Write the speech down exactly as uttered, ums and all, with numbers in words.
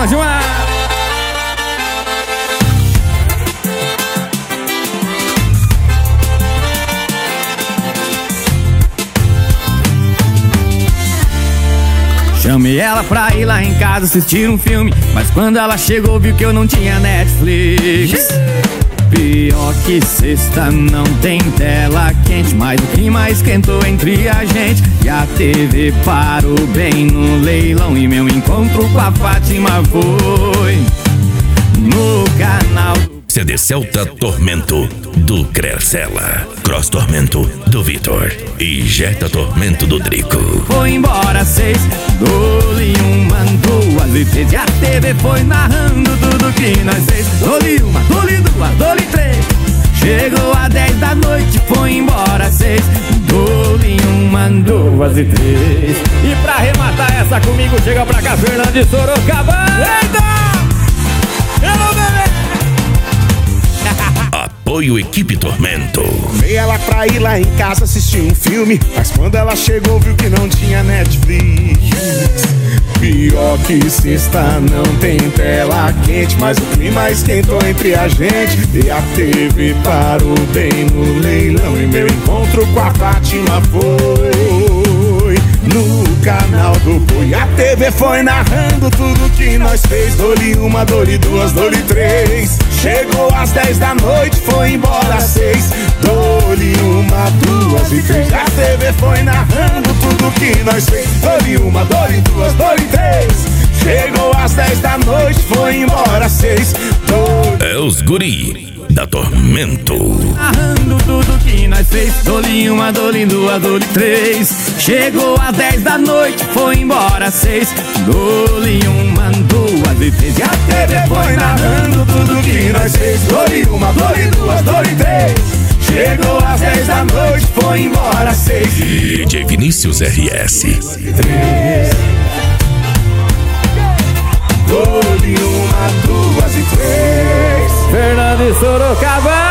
Dona Gilmar. Chamei ela pra ir lá em casa assistir um filme, mas quando ela chegou viu que eu não tinha Netflix. Pior que sexta não tem tela quente, mas o clima esquentou entre a gente e a T V parou bem no leilão e meu encontro com a Fátima foi no canal C D Celta Tormento do Crercela, Cross Tormento do Vitor e Jetta Tormento do Drico. Foi embora seis, dou-lhe uma, duas e três, e a T V foi narrando tudo que nós fez. Dou-lhe uma, dou-lhe duas, dou-lhe três. Chegou a dez da noite, foi embora seis, dou-lhe uma, duas e três. E pra arrematar essa comigo, chega pra cá Fernando de Sorocaba. Eita! Hello, bebê! Apoio Equipe Tormento. Chamei ela pra ir lá em casa assistir um filme, mas quando ela chegou viu que não tinha Netflix. Pior que sexta não tem tela quente, mas o clima esquentou entre a gente e a T V parou bem no leilão e meu encontro com a Fátima foi no canal do Boi. A T V foi narrando tudo que nós fez. Dou-lhe uma, dou-lhe duas, dou-lhe três. Chegou às dez da noite, foi embora às seis. Dou-lhe uma, duas e três. A T V foi narrando tudo que nós fez. Dou-lhe uma, dou-lhe duas, dou-lhe três. Chegou às dez da noite, foi embora às seis. Dou-lhe... É os guri da Tormento. Narrando tudo que nós fez. Dou-lhe uma, dou-lhe duas, dou-lhe três. Chegou às dez da noite, foi embora às seis. Dou-lhe uma, duas e três. E a T V foi narrando tudo que nós fez. Dou-lhe uma, dou-lhe duas, dou-lhe três. Chegou às dez da noite, foi embora às seis. D J Vinícius R S. Dou-lhe uma, duas e três. Fernando de Sorocaba.